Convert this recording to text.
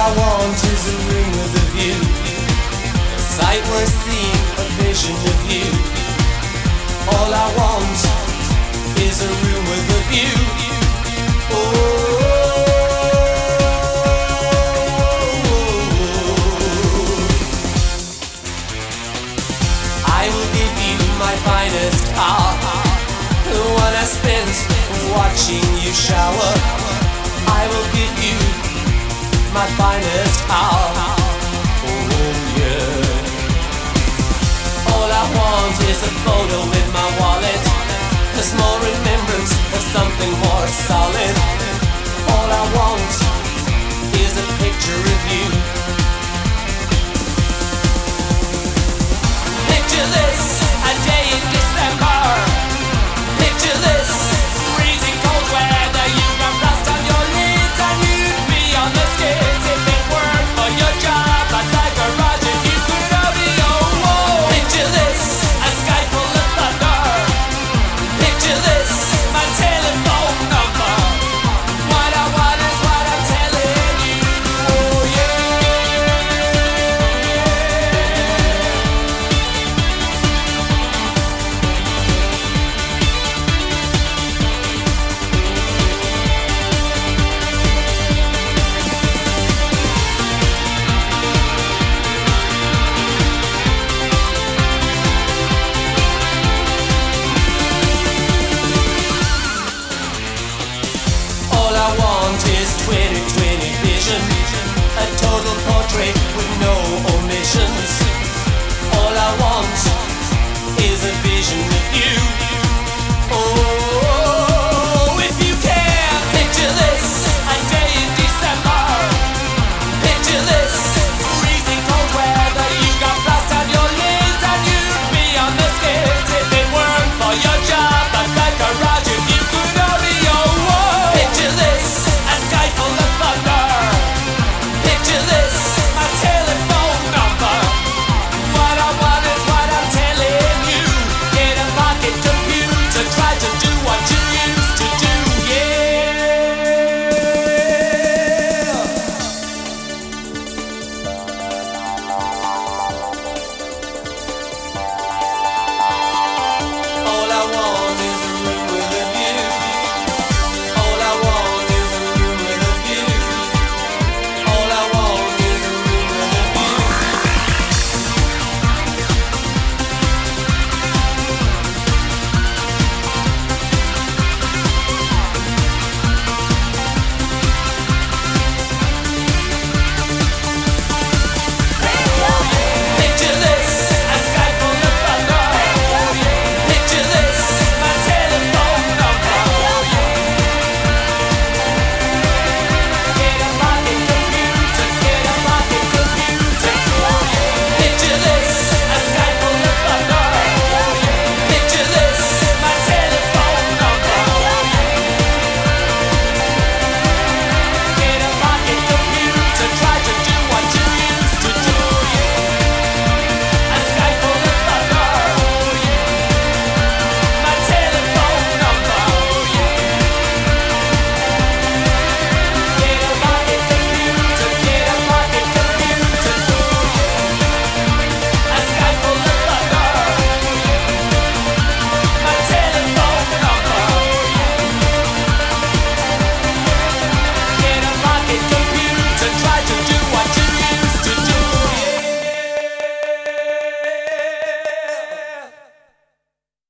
I want is a room with a view, a sight worth seeing, a vision of you. All I want is a room with a view. I will give you my finest hour, the one I spent watching you shower. I will give you my finest hour. Oh yeah. All I want is a photo in my wallet, a small remembrance of something more solid. All I want is a picture of you. Picture this, a day in December. Picture this, freezing cold weather. You got dust on your lids and you'd be on the skids if it weren't for your job at my garage. If you could only picture this, a sky full of thunder. Picture this, my telephone number. What I want is what I'm telling you. Oh yeah. All I want is 20/20 vision, a total portrait with no omissions. All I want is a vision of you.